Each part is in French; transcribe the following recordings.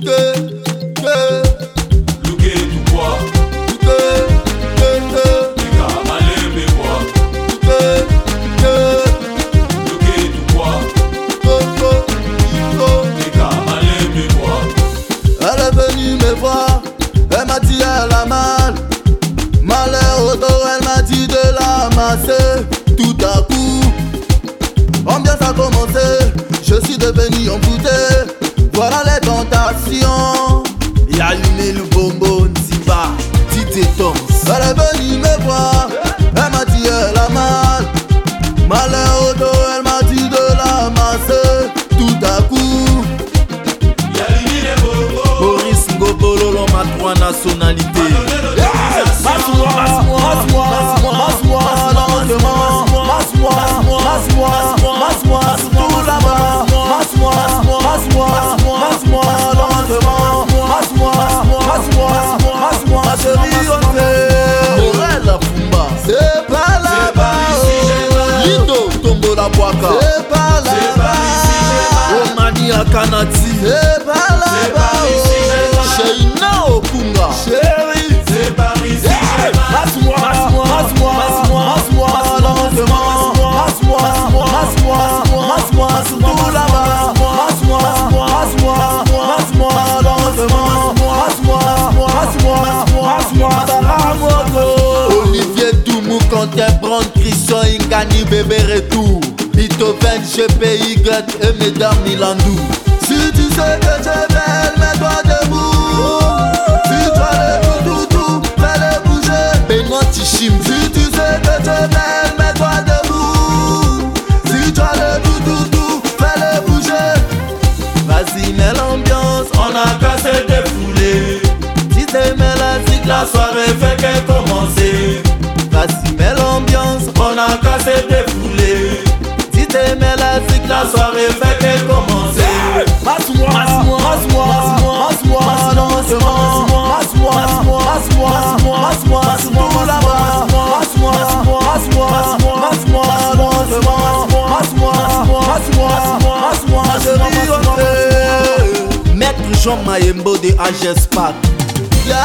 Elle est venue me voir, elle m'a dit elle a mal. Malheur au dos, elle m'a dit de la masser. Tout à coup, ambiance a commencé. Je suis devenu embouté. Voilà les tentations. Et allumer le bonbon, Ziba, Tite et Toms. Elle est venue me voir, elle m'a dit elle a mal. Malheur au dos, elle m'a dit de la masser. Tout à coup, Boris Ngobolo, ma trois nationalités. masse-moi, tout là-bas. Masse-moi, ma chérie, on fait Morel Fumba. c'est pas là-bas. Lido Tombo la Boaka. C'est pas là-bas. Omani Akanati. C'est pas là-bas. Sheina Okunga. Chérie, C'est par ici, masse-moi, tout là-bas. Olivier Doumou, Quentin Brand, Christian Ingani, Bébé Retour. Beethoven, GPY et Mesdames Milandou. Si tu sais que tu es belle, mets-toi debout. Si tu as le tout, fais-le bouger. Benoît Tichim. Si tu sais que tu es belle, mets-toi debout. Si tu as le tout, fais-le bouger. Vas-y, mets l'ambiance, on a qu'à se défouler. si t'aimais la zig, La soirée fait qu'elle commencer. vas-y, mets l'ambiance, On a qu'à se défouler. si t'aimais la zig, La soirée fait qu'elle commencer. masse-moi, tout là-bas. Maître Jean Mayembo de AGS Park. Ya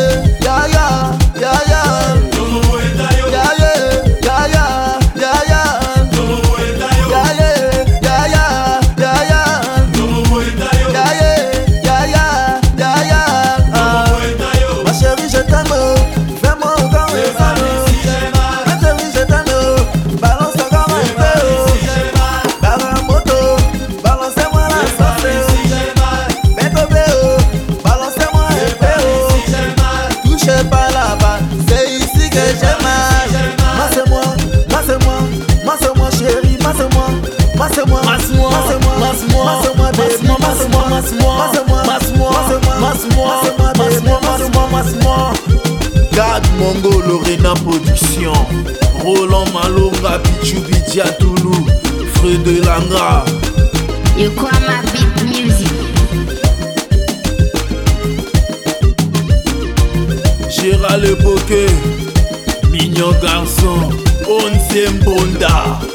Togo et Tayo, ya Togo et Tayo, Togo et Tayo, Togo et Tayo. Ma chérie, je t'aime, fais-moi encore un C'est par salon. ici, j'ai mal. Ma chérie, je t'aime, balance encore un C'est par peu. ici, j'ai mal. Barre un moto, balancez-moi la C'est par sauce. ici, j'ai mal. Béto, balancez-moi un C'est par peu. ici, j'ai mal. Touchez pas là-bas, c'est ici que j'ai mal. Masse-moi, chérie, masse-moi, Gad Mongo, Lorena Production. Roland Malonga, Pichu Bidia Toulou. Fred de Langa. Yokwama Beat Music. Gérald Epoke. Mignon garçon. Onzième Bonda.